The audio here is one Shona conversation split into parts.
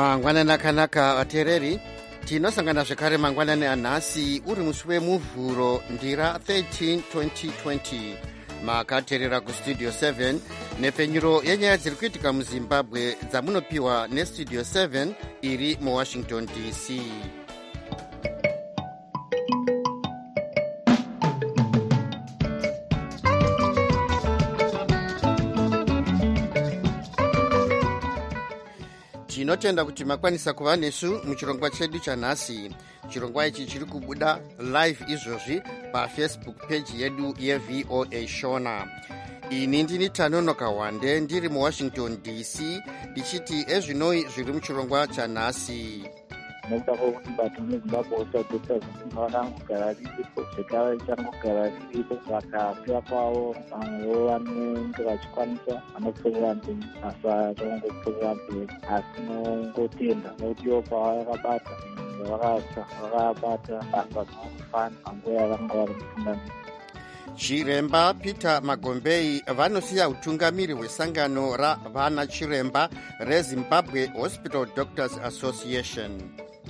mangwanani akanaka vateereri, tinosangana zvekare mangwanani anhasi uri musi wemuvhuro ndira 13 2020 makateerera kustudio 7 nepfenyuro yenyaya dziri kuitika muzimbabwe dzamunopiwa nestudio 7 iri muwashington dc. tinotenda kuti makwanisa kuva nesu muchirongwa chedu chanhasi. chirongwa ichi chiri kubuda live izvozvi pafacebook page yedu yevoa shona. ini ndini Tanonoka Wande ndiri muwashington dc ndichiti ezvinoi zviri muchirongwa chanhasi. nekuda kwokuti bato muzimbabwe osadota vakangogara riripo zvekare richangogara riripo vakapera kwavo vamwewo vanenge vachikwanisa vanopfuurira mberi basa rongopuurira mberi asi nongotenda nekuti ivo pavakabata vakabata basa rinofana panguva yavanga vari mutungamiri. chiremba Peter Magombei vanosiya utungamiri hwesangano ravana chiremba reZimbabwe Hospital Doctors Association.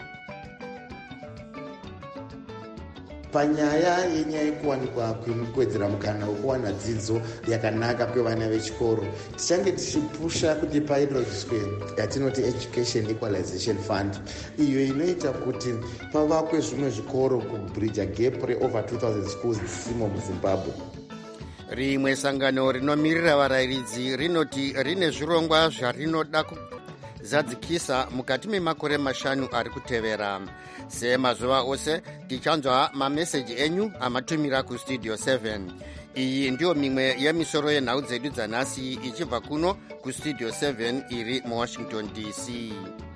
panyaya yenyaya yekuwanikwa kwekuwedzera mukana wekuwana dzidzo yakanaka kwevana vechikoro, tichange tichipusha kuti pairoziswe yatinoti education equalization fund, iyo inoita kuti pavakwe zvimwe zvikoro kubridge gap reover 2000 schools dzisimo muzimbabwe. rimwe sangano rinomirira varayiridzi rinoti rine zvirongwa zvarinoda kuzadzikisa mukati memakore 5 ari kutevera. semazuva ose tichanzwa mameseji enyu amatumira kustudio 7. iyi ndiyo mimwe yemisoro yenhau dzedu dzanhasi ichibva kuno kustudio 7 iri muwashington dc.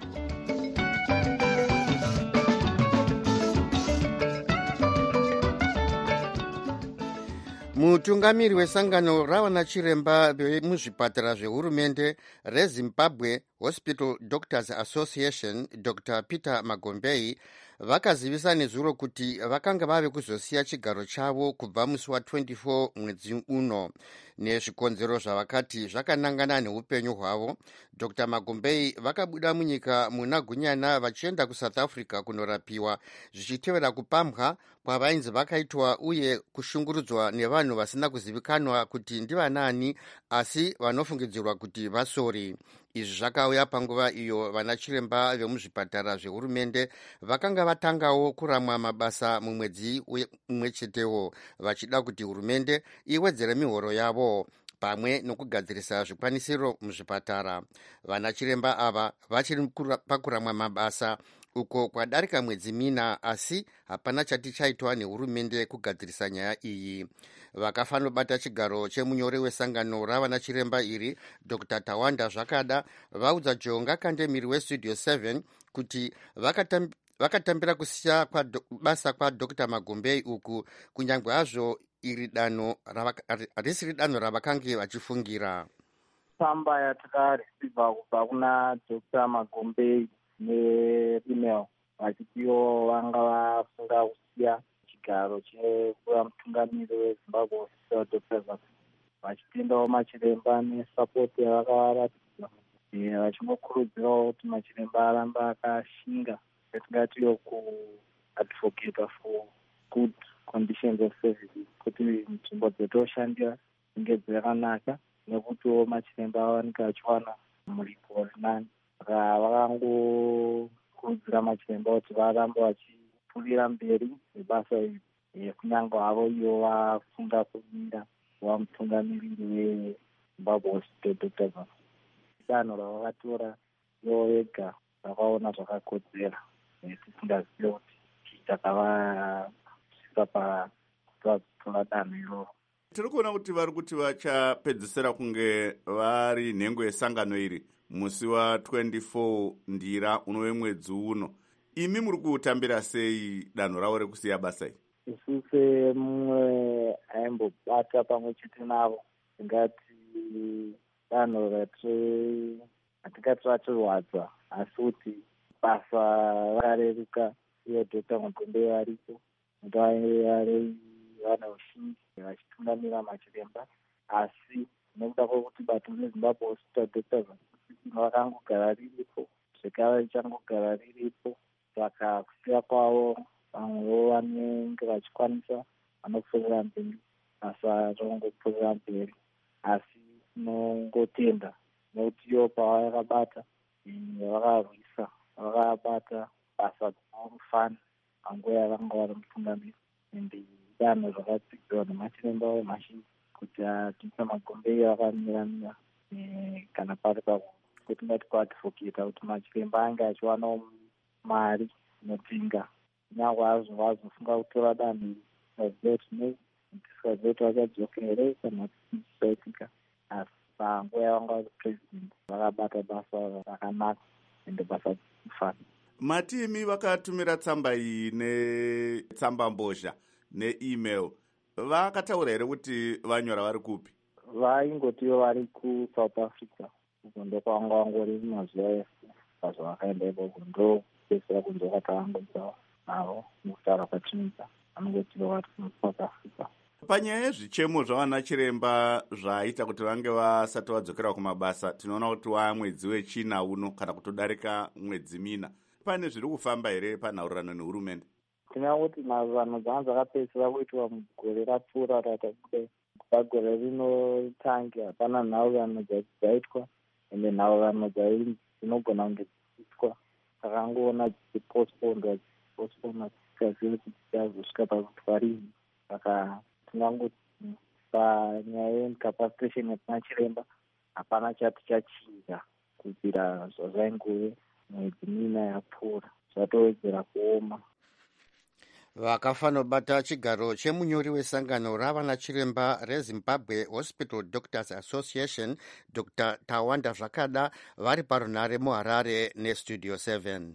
mutungamiri wesangano ravana chiremba vemuzvipatara zvehurumende reZimbabwe Hospital Doctors Association Dr. Peter Magombei vakazivisa nezuro kuti vakanga vave kuzosiya chigaro chavo kubva musi wa24 mwedzi uno nezvikonzero zvavakati zvakanangana neupenyu hwavo. Dr. Magombei vakabuda munyika muna gunyana vachienda kuSouth Africa kunorapiwa zvichitevera kupambwa kwavainzi vakaitwa uye kushungurudzwa nevanhu vasina kuzivikanwa kuti ndivanani asi vanofungidzirwa kuti vasori. izvi zvakauya panguva iyo vana chiremba vemuzvipatara zvehurumende vakanga vatangawo kuramwa mabasa mumwedzi umwe chetewo vachida kuti hurumende iwedzere mihoro yavo pamwe nokugadzirisa zvikwanisiro muzvipatara. vana chiremba ava vachiri pakuramwa mabasa uko kwadarika mwedzi 4 asi hapana chati chaitwa nehurumende kugadzirisa nyaya iyi. vakafanobata chigaro chemunyori wesangano ravana chiremba iri Dr. Tawanda Zvakada vaudza Jonga Kandemiri westudio 7 kuti vakatambira kusiya basa kwaDr. Magombei uku kunyange hazvo risiri danho ravakange vachifungira. tsamba yatakareceiva kubva kuna Dr. Magombei neemail vachitiwo vanga vafunga kusiya chigaro chekuva mutungamiri weZimbabwe Hospital Doctors, vachitendawo machiremba nesapoti yavakaratidza vachingokurudzirawo kuti machiremba aramba akashinga yatingatiyo kuadvocate for good conditions of services, kuti nzvimbo dzetoshandira dzinge dzakanaka nekutiwo machiremba awanika achiwana muripo uri nani. saka vakangokurudzira machiremba kuti varambe vachipfuurira mberi nebasa iri kunyange havo iyo vafunga kumira kuva mutungamiriri weZimbabwe Hospital Doctors. danho ravakatora ivo vega vakaona zvakakodzera tisingazive kuti chitakavasvisa pakutora danho iroro. tiri kuona kuti vari kuti vachapedzisira kunge vari nhengo yesangano iri musi wa24 ndira unove mwedzi uno. imi muri kutambira sei danho ravo rekusiya basa iri? isu semumwe aimbobata pamwe chete navo tingati danho hatingati ratirwadza asi kuti basa rareruka iyo Dr. Magombei varipo vane ushingi vachitungamira machiremba asi nekuda kwokuti bato reZimbabwe Hospital Doctors vakangogara riripo zvikava richangogara riripo. Saka kusiya kwavo vamwewo vanenge vachikwanisa vanopfuurira mberi, basa ringopfuurira mberi. Asi tinongotenda nekuti ivo pavakabata vakarwisa, vakabata basa rinofana panguva yavanga vari mutungamiri. Ende danho zvakadzidzwa nemachiremba vemazhinji kuti Dr. Magombei vakamirira kana pari pakutingati kuadvocata kuti machiremba ange achiwanawo mari inopinga kunyange vazofunga kutora danho iri tisikazii kuti vachadzoka here kana zvisaitika. Asi panguva yavanga vari president vakabata basa rakanaka ende basa rinofana. Matimi vakatumira tsamba iyi netsamba mbozha neemail, vakataura here kuti vanyora vari kupi? Vaingotiwo vari kuSouth Africa, uko ndokwanga vangori mazuva ese pazvavakaenda ikoko, ndopedzisira kunze kwatavangodza navo mukutaura kwatinoita, vanongotiwo vari kuSouth Africa. Panyaya yezvichemo zvavana chiremba zvaita kuti vange vasati vadzokera kumabasa, tinoona kuti mwedzi wechina uno kana kutodarika mwedzi mina, pane zviri kufamba here panhaurirano nehurumende? Tinoona kuti nhaurirano dzanga dzakapedzisira kuitwa mugore rapfuura raita kudai. Pagore rinotange hapana nhaurirano dzaitwa, ende nhaurirano dzinogona kunge dziitwa takangoona dzichipostponwa tikazii kuti dzichazosvika pakutwarini. Saka tingangoti panyaya yecapacitation yatinachiremba hapana chati chachinja kubvira zvazvaingove mwedzi mina yapfuura, zvatowedzera kuoma. Vakafanobata chigaro chemunyori wesangano ravana chiremba reZimbabwe Hospital Doctors Association, Dr. Tawanda Zvakada, vari parunhare muHarare neStudio 7.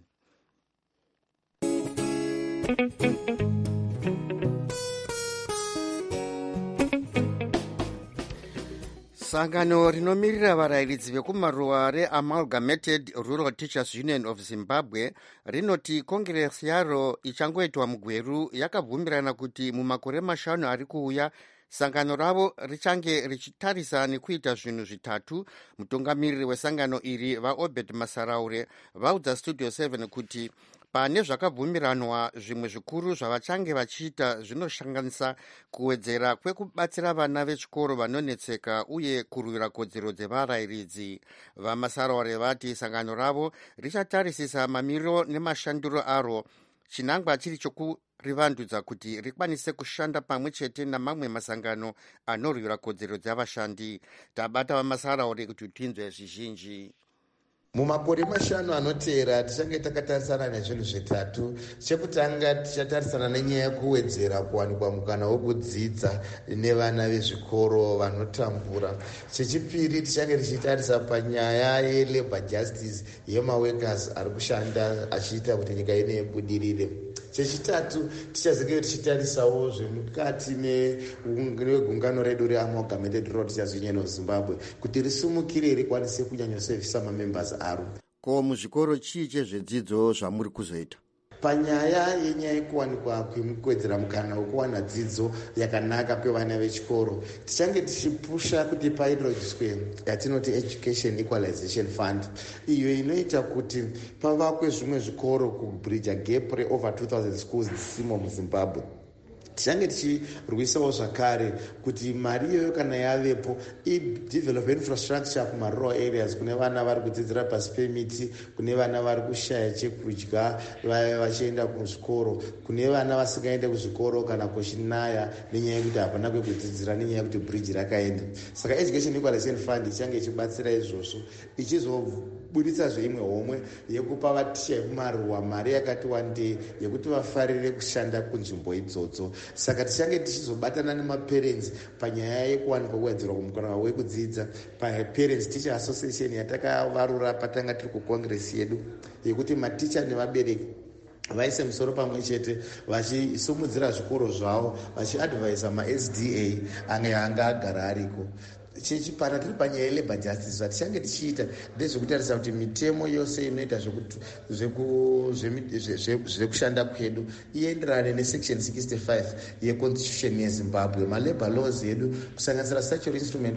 Sangano rinomirira varayiridzi vekumaruwa reAmalgamated Rural Teachers Union of Zimbabwe rinoti kongresi yaro ichangoitwa mugweru yakabvumirana kuti mumakore mashanu ari kuuya sangano ravo richange richitarisa nekuita zvinhu zvitatu. Mutungamiriri wesangano iri vaObed Masaraure vaudza Studio 7 kuti pane zvakabvumiranwa zvimwe zvikuru zvavachange vachiita zvinosanganisa kuwedzera kwekubatsira vana vechikoro vanonetseka uye kurwira kodzero dzevarayiridzi. VaMasaraure vati sangano ravo richatarisisa mamiriro nemashandiro aro, chinangwa chiri chokurivandudza kuti rikwanise kushanda pamwe chete namamwe masangano anorwira kodzero dzavashandi. Tabata vaMasaraure kuti tinzwe zvizhinji. Mumakore mashanu anoteera tichange takatarisana nezvinhu zvitatu. Chekutanga tichatarisana nenyaya yekuwedzera kuwanikwa mukana wekudzidza nevana vezvikoro vanotambura. Chechipiri tichange tichitarisa panyaya yelabor justice yemaworkers ari kushanda achiita kuti nyika ine ibudirire. Chechitatu tichazenge tichitarisawo zvemukati negungano redu reAmalgamated Rural Teachers Union of Zimbabwe kuti risumukire rikwanise kunyanyosevisa mamembers aro. Ko muzvikoro chii chezvedzidzo zvamuri kuzoita? Panyaya yenyaya yekuwanikwa kwekuwedzera mukana wekuwana dzidzo yakanaka kwevana vechikoro, tichange tichipusha kuti paidrodziswe yatinoti Education Equalization Fund, iyo inoita kuti pavakwe zvimwe zvikoro kubridge gap reover 2000 schools dzisimo muZimbabwe. Tichange tichirwisawo zvakare kuti mari iyoyo kana yavepo idevelop infrastructure kumarural areas, kune vana vari kudzidzira pasi pemiti, kune vana vari kushaya chekudya vachienda kuzvikoro, kune vana vasingaende kuzvikoro kana kuchinaya nenyaya yekuti hapana kwekudzidzira nenyaya yekuti bridge rakaenda. Saka Education Equalization Fund ichange ichibatsira izvozvo, ichizobuditsa zveimwe homwe yekupa vaticha vekumaruwa mari yakati wandei yekuti vafarire kushanda kunzvimbo idzodzo. Saka tichange tichizobatana nemaparents panyaya yekuwanikwa kuwedzerwa kumukana wekudzidza paParents Teacher Association yatakavarura patanga tiri kukongresi yedu, yekuti maticha nevabereki vaise musoro pamwe chete vachisumudzira zvikoro zvavo, vachiadvaisa maSDA anga agara ariko. chechipara tiri panyaya yelabor justice zvatichange tichiita ndezvekutarisa kuti mitemo yose inoita zvekushanda kwedu ienderane nesection 65 yeconstitution yezimbabwe. Malabor laws edu kusanganisira statutory instrument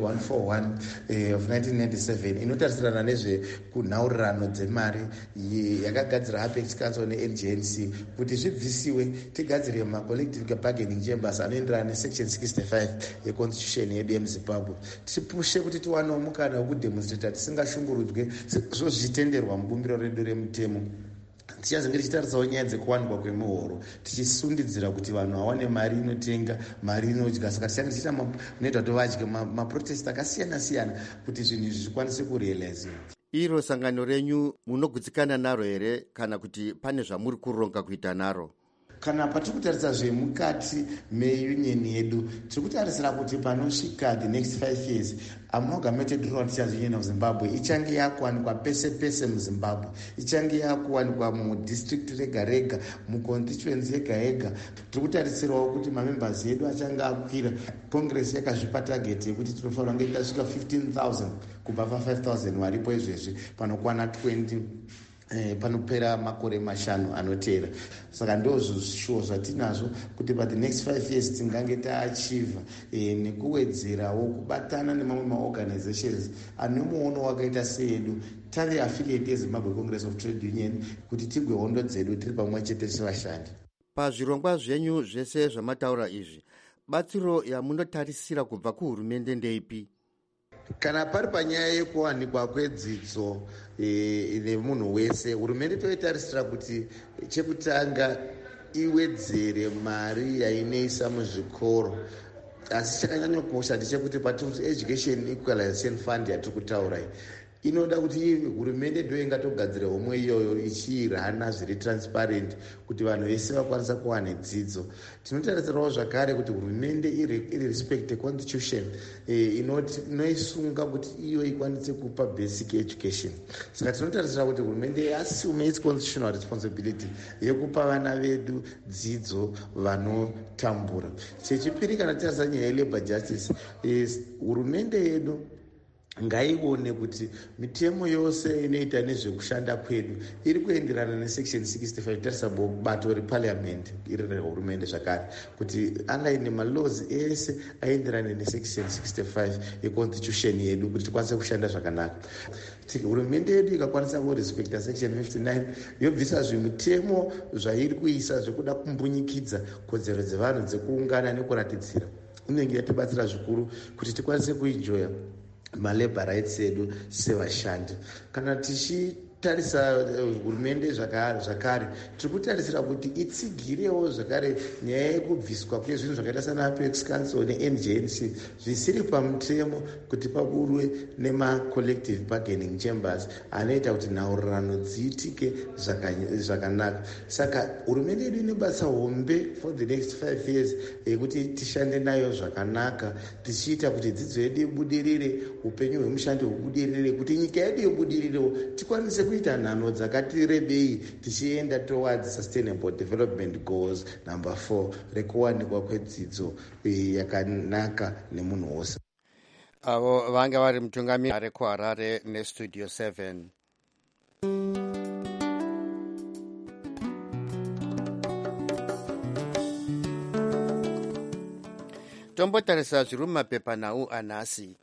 141 of 1997 inotarisirana nezvekunhaurirano dzemari yakagadzira apex council neNGNC kuti zvibvisiwe tigadzire macollective bargaining chambers anoenderana nesection 65 yeconstitution yedu yemuzimbabwe. Tipushe kuti tiwanewo mukana wekudemonstrata tisingashungurudzwe zvozvitenderwa mubumbiro redu remutemo. Tichazenge tichitarisawo nyaya dzekuwanikwa kwemihoro tichisundidzira kuti vanhu vawane mari inotenga, mari inodya. Saka tichange tichiita noita kuti vadye maprotest akasiyana siyana kuti zvinhu izvi zvikwanise kurealiziwa. Iro sangano renyu munogutsikana naro here kana kuti pane zvamuri kuronga kuita naro? Kana patiri kutarisa zvemukati meunion yedu tiri kutarisira kuti panosvika the next 5 years amalgamated rural teachers union of Zimbabwe ichange yakuwanikwa pese pese muzimbabwe, ichange yakuwanikwa mudistrict rega rega, muconstituency yega yega. Tiri kutarisirawo kuti mamembers edu achange akwira. Congress yakazvipa target yekuti tinofanira kunge tasvika 15,000 kubva pa5,000 varipo izvezvi panokwana 20 panopera makore 5 anoteera. Saka ndozvo zvishuwo zvatinazvo kuti pa the next 5 years tingange taachiva nekuwedzerawo kubatana nemamwe maorganizations ane muono wakaita seedu tave affiliate yeZimbabwe Congress of Trade Union kuti tigwe hondo dzedu tiri pamwe chete sevashandi. Pazvirongwa zvenyu zvese zvamataura izvi, batsiro yamunotarisira kubva kuhurumende ndeipi? Kana pari panyaya yekuwanikwa kwedzidzo nemunhu wese, hurumende toitarisira kuti chekutanga iwedzere mari yainoisa muzvikoro. Asi chakanyanya kukosha ndechekuti patiri education equalization fund yatiri kutaura inoda kuti hurumende ndo ingatogadzira homwe iyoyo ichirana zviri transparent kuti vanhu vese vakwanisa kuwana dzidzo. Tinotarisirawo zvakare kuti hurumende iri respect the constitution inoisunga kuti iyo ikwanise kupa basic education. Saka tinotarisira kuti hurumende assume its constitutional responsibility yekupa vana vedu dzidzo vanotambura. Chechipiri, kana titarisa nyaya yelabor justice, hurumende yedu ngaione kuti mitemo yose inoita nezvekushanda kwedu iri kuenderana nesection 65 tarisa bato reparliament iri rehurumende zvakare kuti angaine malaws ese aenderane nesection 65 yeconstitution yedu kuti tikwanise kushanda zvakanaka. Hurumende yedu ikakwanisa kurespekta section 59 yobvisa zvimitemo zvairi kuisa zvekuda kumbunyikidza kodzero dzevanhu dzekuungana nekuratidzira, inenge yatibatsira zvikuru kuti tikwanise kuenjoya malabor rights edu sevashandi. Kana tichitarisa hurumende zvakare tiri kutarisira kuti itsigirewo zvakare nyaya yekubviswa kwezvinhu zvakaita sana apex council neNGNC zvisiri pamutemo kuti paburwe nemacollective bargaining chambers anoita kuti nhaurirano dziitike zvakanaka. Saka hurumende yedu inobasa hombe for the next 5 years yekuti tishande nayo zvakanaka, tichiita kuti dzidzo yedu ibudirire, upenyu hwemushandi hubudirire, kuti nyika yedu ibudirirewo, tikwanise kuita nhano dzakati rebei tichienda towards sustainable development goals number 4 rekuwanikwa kwedzidzo yakanaka nemunhu wose. Avo vanga vari mutungamiri rekuHarare nestudio 7. Tombotarisa zviri mumapepanhau anhasi.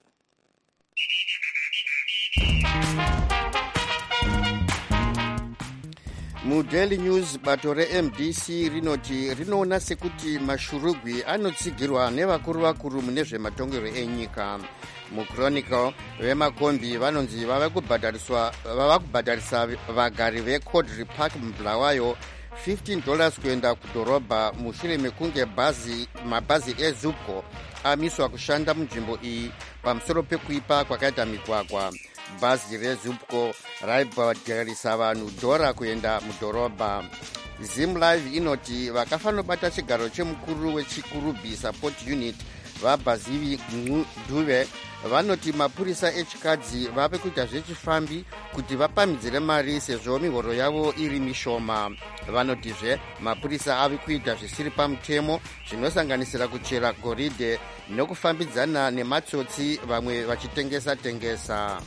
MuDaily News bato reMDC rinoti rinoona sekuti mashurugwi anotsigirwa nevakuru vakuru mune zvematongerwo enyika. MuChronicle vemakombi vanonzi vava kubhadharisa vagari veCaudry Park muBulawayo $15 kuenda kudhorobha mushure mekunge mabhazi eZupco amiswa kushanda munzvimbo iyi pamusoro pekuipa kwakaita migwagwa. Bhazi reZupco raibhadharisa vanhu $1 kuenda mudhorobha. ZimLive inoti vakafanobata chigaro chemukuru wechikurubhi support unit vabhazivi Dube vanoti mapurisa echikadzi vave kuita zvechifambi kuti vapamhidzire mari sezvo mihoro yavo iri mishoma. Vanotizve mapurisa ave kuita zvisiri pamutemo zvinosanganisira kuchera goridhe nokufambidzana nematsotsi, vamwe vachitengesa-tengesa.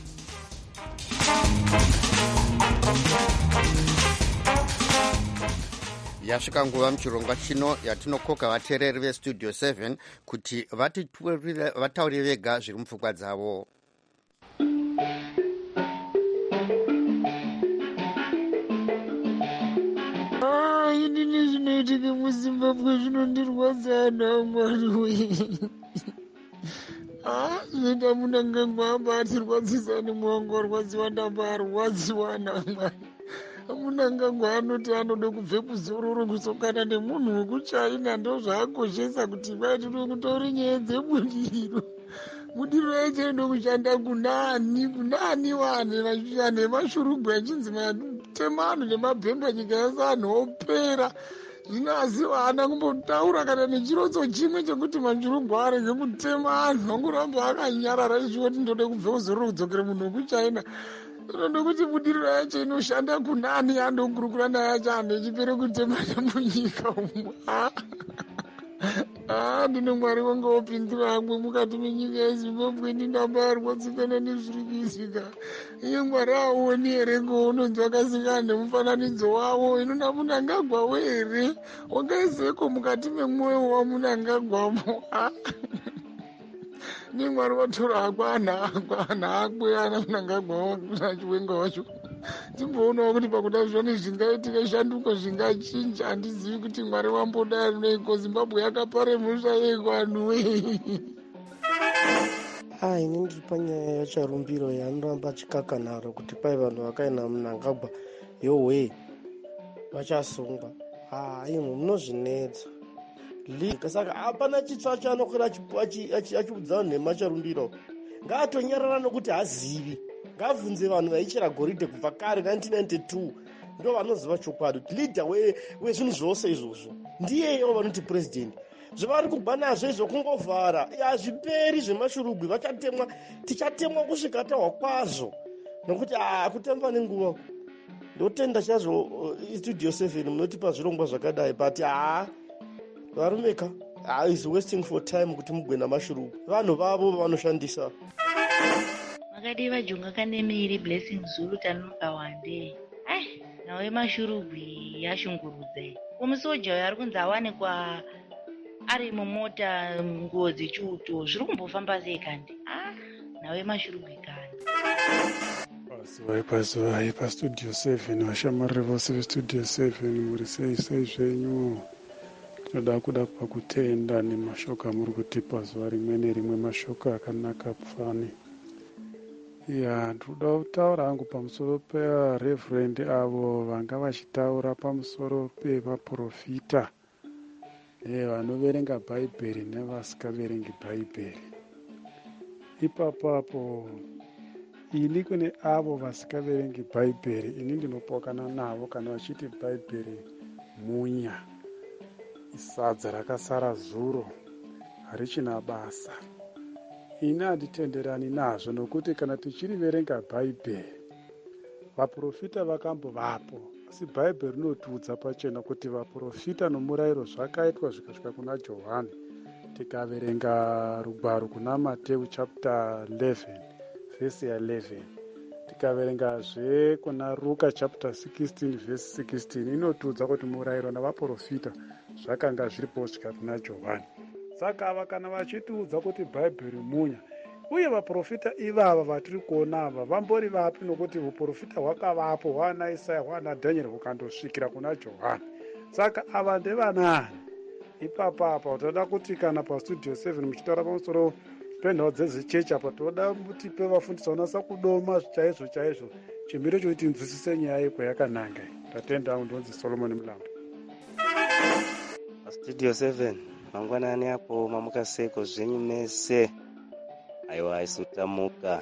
Yasvika nguva muchirongwa chino yatinokoka vateereri vestudio 7 kuti vataure vega zviri mupfungwa dzavo. Inini zvinoitika muZimbabwe zvinondirwadza naMwari wee. Zvinoita Munangagwa abatirwadzisa nemwangu warwadziwa ndambarwadziwa naMwari. Munangagwa anoti anode kubve kuzororo kusokana nemunhu wekuchaina, ndo zvaakoshesa kuti tiri kutaura nyaya dzebudiriro. Budiriro yacho inoda kushanda kunani wane vachishanda nemashurugwa achinzi matema anhu nemabhemba nyika yose anhu opera. Zvino asi haana kumbotaura kana nechirotso chimwe chekuti mashurugwa arege kutema anhu, angoramba akanyarara ichiwo kuti ndode kubve kuzororo kudzokera munhu wekuchaina. Inoda kuti budiriro yacho inoshanda kunani, andokurukura naye acho anhu echipere kutema nemunyika umu. Ndine Mwari wangu wopindura hamwe mukati menyika yeZimbabwe. Ndinambarwadzikana nezviri kuitika. Iye Mwari aoni here ngounonzi akasingana nemufananidzo wavo. Inona Munangagwa were wakaiseko mukati memwoyo waMunangagwamo. Ni Mwari watora akwana akwe ana Munangagwa achiwenga wacho. Timboonawo kuti pakuda zvone zvingaitika shanduko zvingachinja. Handizivi kuti Mwari wamboda neiko Zimbabwe yakaparemusha yeko anhu wee. Inini panyaya yacharumbiro yanoramba chikakanaro kuti pai vanhu vakaina Munangagwa yowe vachasungwa. Imwe munozvinetsa. Saka hapana chitsva chaanokwira achiudza vanhu nemacharumbiro. Ngaatonyarara nokuti hazivi. Ngabvunze vanhu vaichera goridhe kubva kare 1992. Ndo vanoziva chokwadi kuti leader wezvinhu zvose izvozvo ndiyeyo vanoti president. Zvavari kugwa nazvo izvo kungovhara hazviperi zvemashurugwi. Vachatemwa, tichatemwa kusvika tahwa kwazvo nokuti kutamba nenguva. Ndotenda chazvo Studio 7 munotipa zvirongwa zvakadai, but varumeka is wasting for time kuti mugwe namashurugwi. Vanhu vavo vanoshandisa. Makadiva Junga Kanemiri Blessing Zulu Tanuka Wande. Nawe mashurugwi yashungurudze. Umusoja uyu ari kunzi awanikwa ari mumota nguo dzechiuto. Zviri kumbofamba sei kandi? Nawe mashurugwi kandi. Pasi pastudio 7 vashamwari vose vestudio 7 muri sei zvenyu. Tinoda kuda pakutenda nemashoko amuri kutipa zuva rimwe nerimwe, mashoko akanaka pfani. Ndoda kutaura hangu pamusoro pereverend avo vanga vachitaura pamusoro pevaprofita vanoverenga bhaibheri nevasikaverengi bhaibheri. Ipapapo ini kune avo vasikaverengi bhaibheri, ini ndinopokana navo kana vachiti bhaibheri munya, sadza rakasara zuro, harichina basa. Ini handitenderani nazvo, nokuti kana tichiriverenga bhaibheri vaprofita vakambovapo, asi bhaibheri rinotiudza pachena kuti vaprofita nomurayiro zvakaitwa zvikasvika kuna Johani. Tikaverenga rugwaro kuna Mateu chapter 11 vhesi ya 11, tikaverengazve kuna Ruka chapter 16 vhesi 16, inotiudza kuti murayiro navaprofita zvakanga zviripo kusvika kuna Johani. Saka ava kana vachitiudza kuti bhaibheri munya, uye vaprofita ivava vatiri kuona ava vambori vapi, nokuti uprofita hwakavapo hwana Isaya hwana Dhanieri hukandosvikira kuna Johani. Saka ava ndevanani? Ipapapa utoda kuti kana pastudio 7 muchitaura pamusoro penhau dzezichechi apa toda kuti pevafundisa unasa kudoma chaizvo chimiro chokuti nzwisise nyaya yeko yakananga. Tatenda hangu ndonzi Solomon Mlambo. Studio 7 mangwanani apo mamukaseko zvenyu mese. Aiwa isutamuka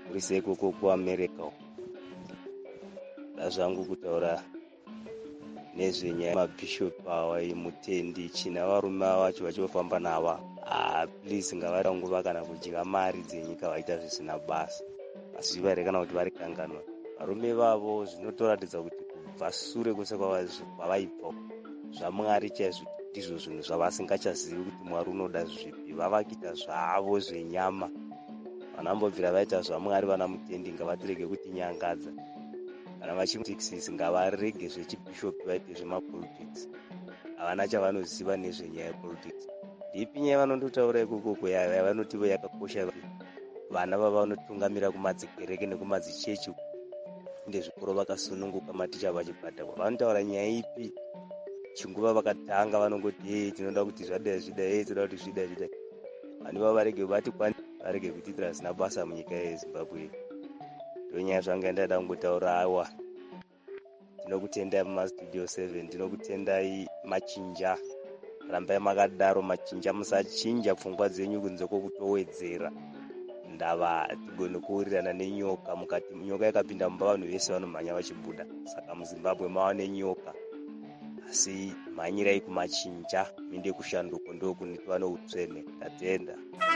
uriseko kuAmerica. Dazvangu kutaura nezvenyaya yemabhishopu awa emutendi china varume vacho vachifamba nava please ngavaranguva kana kudya mari dzenyika vaita zvisina basa asi zvivarekana kuti vari kanganwa varume vavo. Zvinotoratidza kuti kubva sure kwese kwavaibva zvamwari chaizvo ndizvo zvinhu zvavasingachazivi kuti mwari unoda zvipi. Vava kuita zvavo zvenyama, vanambobvira vaita zvamwari vana mutendi ngavatirege kuti nyangadza. Kana vachimutikisisi ngavarege zvechibhishopu vaite zvemapolitics. Havana chavanoziva nezvenyaya yepolitics. Ndipi nyaya vanondotaura ikoko yavanoti yakakosha vana vavanotungamira kumadzikereke nekumadzichechi ndezvikoro vakasununguka maticha vachibhadharwa. Vanotaura nyaya ipi? Chinguva vakatanga vanongoti tinoda kuti zvida tinoda kuti zvida. Vanhu vava varege vati varege kutiitira zvisina basa munyika yeZimbabwe. Ndonyaya zvanga ndada kungotaura awa. Tinokutendai mumastudio 7, tinokutendai machinja. Rambai makadaro machinja, musachinja pfungwa dzenyu kunze kwokutowedzera ndava tigone kuwirirana nenyoka mukati. Nyoka ikapinda mumba vanhu vese vanomhanya vachibuda. Saka muZimbabwe mava nenyoka, asi mhanyirai kumachinja minde kushanduko ndokunitwa noutsvene. Tatenda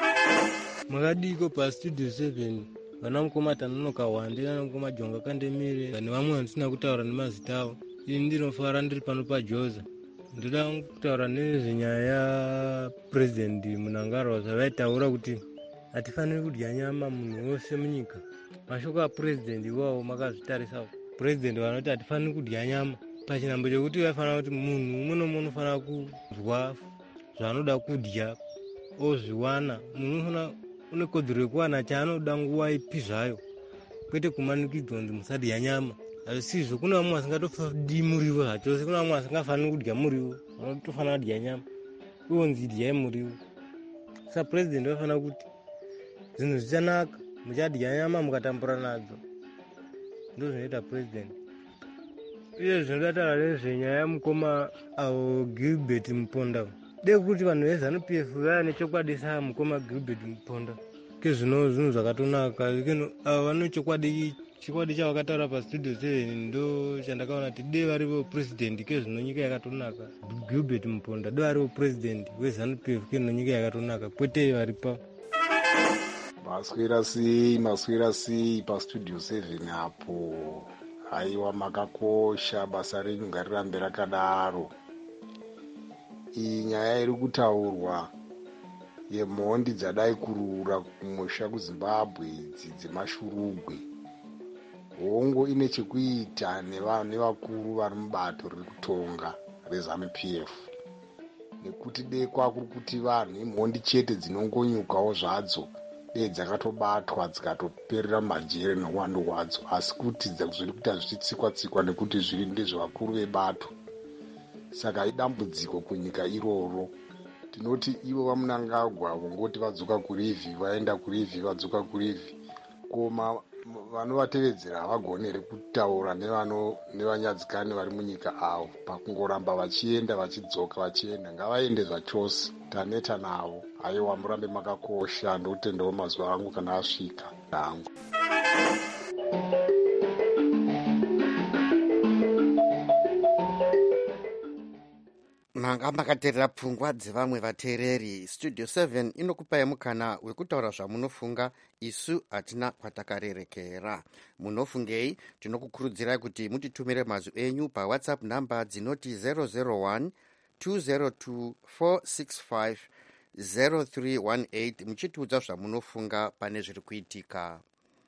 makadiko pastudio 7 vana mukoma Tanonoka Wande vana mukoma Jonga Kandemire nevamwe vandisina kutaura nemazita avo. Ini ndinofara ndiri pano paJoza. Ndoda kutaura nezvenyaya yaPurezidendi Mnangagwa zvavaitaura kuti hatifaniri kudya nyama munhu wose munyika. Mashoko aPurezidendi iwawo makazvitarisa. Purezidendi vanoti hatifaniri kudya nyama pachinhambo chokuti vafanira kuti munhu umwe nomumwe unofanira kudya zvaanoda kudya ozviwana. Munhu unofanira une kodzero yekuwana chaanoda nguva ipi zvayo, kwete kumanikidzwa kunzi musadya nyama. Zvisizvo kuna vamwe vasingatofadi muriwo zvachose, kuna vamwe vasingafaniri kudya muriwo vanotofanira kudya nyama, uonzi idyai muriwo. Saka purezidendi vafanira kuti zvinhu zvichanaka, muchadya nyama mukatambura nadzo. Ndo zvinoita purezidendi. Uye zvinodataura nezvenyaya mukoma avo Gilbert Muponda. Dei kuti vanhu veZANU-PF vaya nechokwadi saa mukoma Gilbert Muponda. Kezvino zvinhu zvakatonaka. Avo vane chikwadi chavakataura pastudio 7 ndo chandakaona kuti dei varivo purezidendi kezvino nyika yakatonaka. Gilbert Muponda dei varivo purezidendi weZANU-PF kezvino nyika yakatonaka, kwete varipa. Maswera sei pastudio 7 apo. Haiwa makakosha, basa renyu ngarirambe rakadaro. Iyi nyaya iri kutaurwa yemhondi dzadai kurura kumusha kuZimbabwe idzi dzemashurugwe, hongo ine chekuita nevakuru vari mubato riri kutonga reZANU-PF, nekuti dei kwakuri kuti vanhu imhondi chete dzinongonyukawo zvadzo dei dzakatobatwa dzikatoperera mumajere neuwandu hwadzo, asi kuti zviri kuita zvichitsikwa-tsikwa nekuti zviri ndezvevakuru vebato. Saka idambudziko kunyika iroro. Tinoti ivo vaMnangagwa vongoti vadzoka kurivhi vaenda kurivhi vadzoka kurivhi, koma vanovatevedzera havagoni kutaura nevanyadzikani vari munyika avo, pakungoramba vachienda vachidzoka vachienda. Ngavaende zvachose, taneta navo. Aiwa, murambe makakosha. Ndokutendawo mazuva angu kana asvika angu. Manga makateerera pfungwa dzevamwe vateereri. Studio 7 inokupai mukana wekutaura zvamunofunga, isu hatina kwatakarerekera. Munofungei? Tinokukurudzirai kuti mutitumire mazwi enyu paWhatsApp namba dzinoti 001 202 465 0318 muchitiudza zvamunofunga pane zviri kuitika.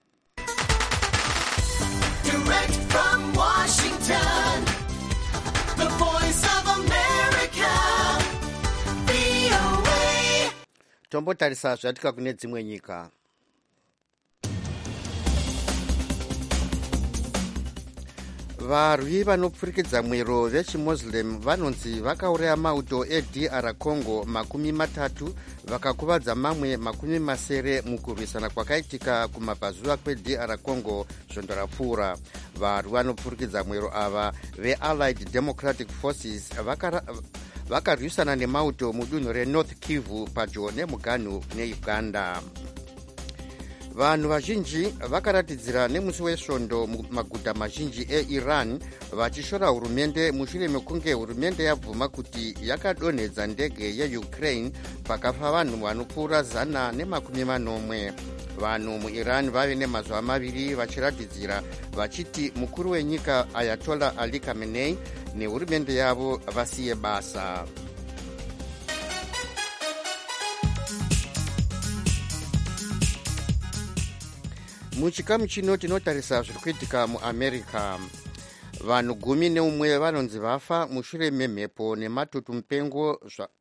Direct from Washington, the voice of America, VOA. Tombotarisa zvatika kune dzimwe nyika. Varwi vanopfurikidza mwero vechiMuslim vanonzi vakauraya mauto eDR Congo 30 vakakuvadza mamwe 70 mukurwisana kwakaitika kumabvazuva kweDR Congo svondo rapfuura. Varwi vanopfurikidza mwero ava veAllied Democratic Forces vakarwisana nemauto mudunhu reNorth Kivu padyo neMuganu neUganda. vanhu vazhinji vakaratidzira nemusi wesvondo mumaguta mazhinji eiran vachishora hurumende mushure mekunge hurumende yabvuma kuti yakadonhedza ndege yeukraine pakafa vanhu vanopfuura 140. vanhu muiran vave nemazuva maviri vachiratidzira vachiti mukuru wenyika ayatollah ali khamenei nehurumende yavo vasiye basa. muchikamu chino tinotarisa zviri kuitika muamerica. vanhu 11 vanonzi vafa mushure memhepo nematutu mupengo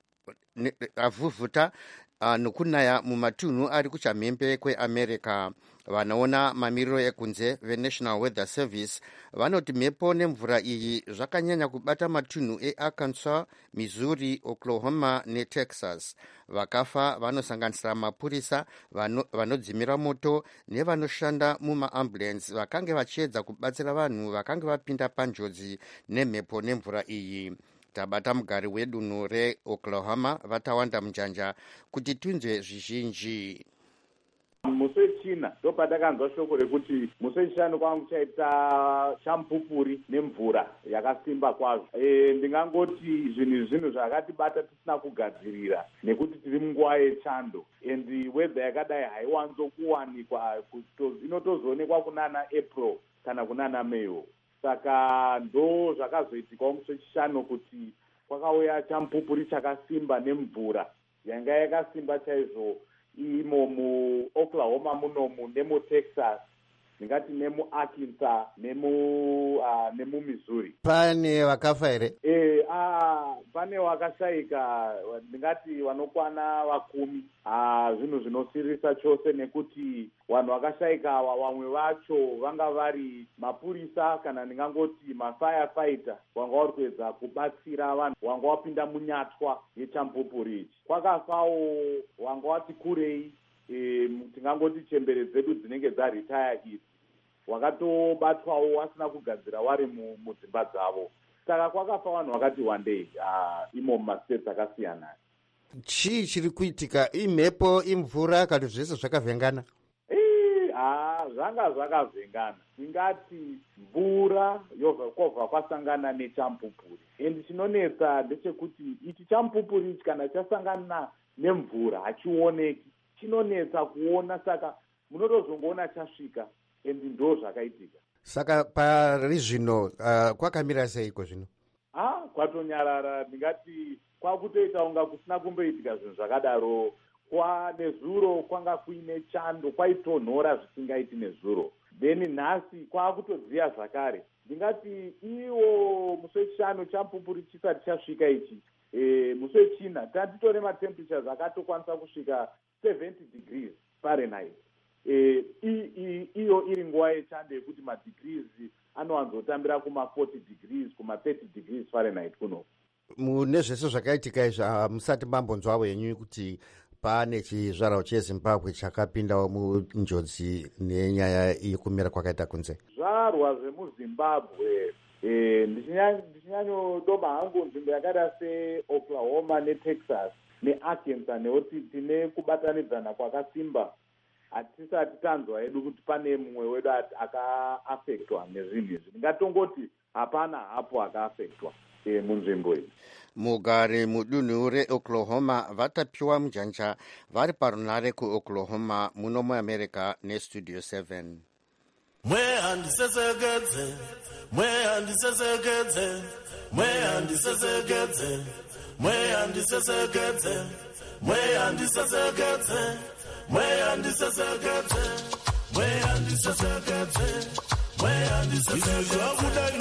avhuvhuta nokunaya mumatunhu ari kuchamhembe kweamerica. vanoona mamiriro ekunze venational weather service vanoti mhepo nemvura iyi zvakanyanya kubata matunhu earkansas, missouri, oklahoma netexas. vakafa vanosanganisira mapurisa, vanodzimira moto nevanoshanda mumaambulensi vakange vachiedza kubatsira vanhu vakange vapinda panjodzi nemhepo nemvura iyi. tabata mugari wedunhu reoklahoma vatawanda munjanja kuti tinzwe zvizhinji. musi wechina ndopatakanzwa shoko rekuti musi wechishanu kwangu chaita chamupupuri nemvura yakasimba kwazvo. Ndingangoti zvinhu zvakatibata tisina kugadzirira nekuti tiri munguva yechando and weather yakadai haiwanzokuwanikwa, inotozoonekwa kunana April kana kunana May. Saka ndo zvakazoitikwa musi wechishanu kuti kwakauya chamupupuri chakasimba nemvura yanga yakasimba chaizvo imo muoklahoma munomu nemutexas, ndingati nemuarkansas nemumissouri. pane vakafa here? Pane vakashayika, ndingati vanokwana 10. Zvinhu zvinosirisa chose nekuti vanhu vakashayika ava vamwe vacho vanga vari mapurisa kana ndingangoti mafirefighter vanga vari kuedza kubatsira vanhu vanga vapinda munyatwa yechamupupuri ichi. kwakafawo vanga vati kurei, tingangoti chembere dzedu dzinenge dzaritaya idzi wakatobatwawo wasina kugadzira wari mudzimba dzavo. Saka kwakafa vanhu vakati wandei imo mumastates akasiyana. chii chiri kuitika? imhepo, imvura, kana zvese zvakavhengana? Zvanga zvakavhengana. Tingati mvura yobva kwasangana nechamupupuri. And chinonetsa ndechekuti ichi chamupupuri ichi kana chasangana nemvura hachioneki, chinonetsa kuona. Saka munotozongoona chasvika and ndo zvakaitika. Saka pari zvino kwakamira seiko zvino? Kwatonyarara. ndingati kwakutoita unga kusina kumboitika zvinhu zvakadaro. Nezuro kwanga kuine chando, kwaitonhora zvisingaiti nezuro. Then nhasi kwakutodziya zvakare. Ndingati iwo musi wechishanu chamupupuri chisati chasvika ichi, musi wechina tatitore matemperatures akatokwanisa kusvika 70 degrees Fahrenheit. Iyo iri nguva yechando yekuti madegrees anowanzotambira kuma-40 degrees kuma-30 degrees Fahrenheit kuno. mune zvese zvakaitika izvi musati mambonzwa wenyu kuti pane chizvarwa chezimbabwe chakapindawo munjodzi nenyaya yekumira kwakaita kunze? Zvarwa zvemuzimbabwe ndichinyanyodoba hangu nzvimbo yakaita seoklahoma netexas nearkansas nekuti tine kubatanidzana kwakasimba. Hatisati tanzwa hedu kuti pane mumwe wedu akaafektwa nezvinhu izvi. Ndingatongoti hapana hapo akaafektwa munzvimbo iyi. mugari mudunhu reoklahoma vatapiwa munjanja vari parunare kuoklahoma muno muamerica nestudio 7. mwehandisesekedze mwehandisesekedze mwehandisesekedze mwehandisesekedze mwehandisesekedze mwehandisesekedze mwehandisesekedze mwehandisesekedze zvakudai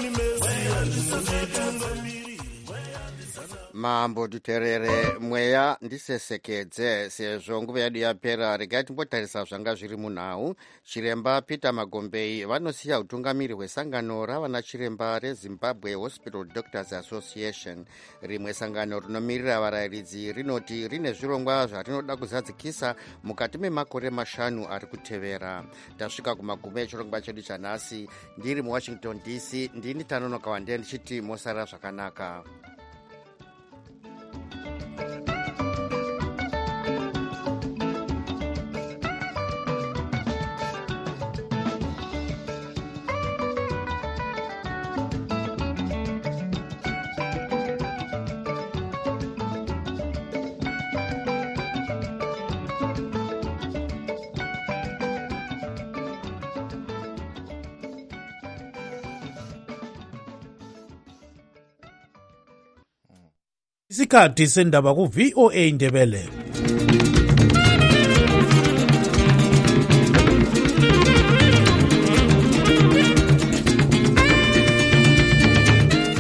nimezi mambo duterere mweya ndisesekedze. sezvo nguva yedu yapera, regai timbotarisa zvanga zviri munhau. chiremba Peter Magombei vanosiya utungamiri hwesangano ravana chiremba reZimbabwe Hospital Doctors Association. rimwe sangano rinomirira varayiridzi rinoti rine zvirongwa zvarinoda kuzadzikisa mukati memakore 5 ari kutevera. tasvika kumagumo echirongwa chedu chanhasi. ndiri muWashington DC, ndini Tanonoka Wande ndichiti mosara zvakanaka. isikhathi sendaba ku-VOA Ndebele.